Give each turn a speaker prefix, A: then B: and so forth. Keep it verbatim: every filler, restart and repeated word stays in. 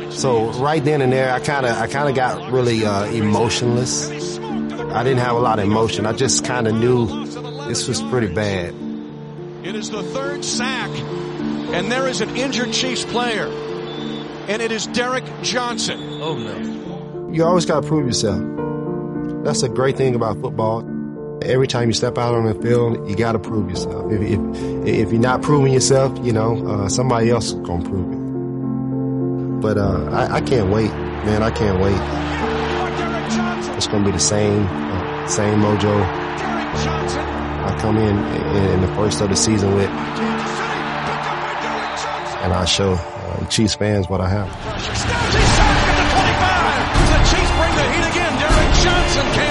A: So right then and there, I kind of I kind of got really uh, emotionless. I didn't have a lot of emotion. I just kind of knew this was pretty bad.
B: It is the third sack, and there is an injured Chiefs player, and it is Derrick Johnson.
C: Oh, no.
A: You always got to prove yourself. That's a great thing about football. Every time you step out on the field, you got to prove yourself. If, if, if you're not proving yourself, you know, uh, somebody else is going to prove it. But uh, I, I can't wait, man. I can't wait. It's going to be the same, uh, same mojo I come in, in in the first of the season with, and I show uh, Chiefs fans what I have.
B: The Chiefs bring the heat again. Derrick Johnson can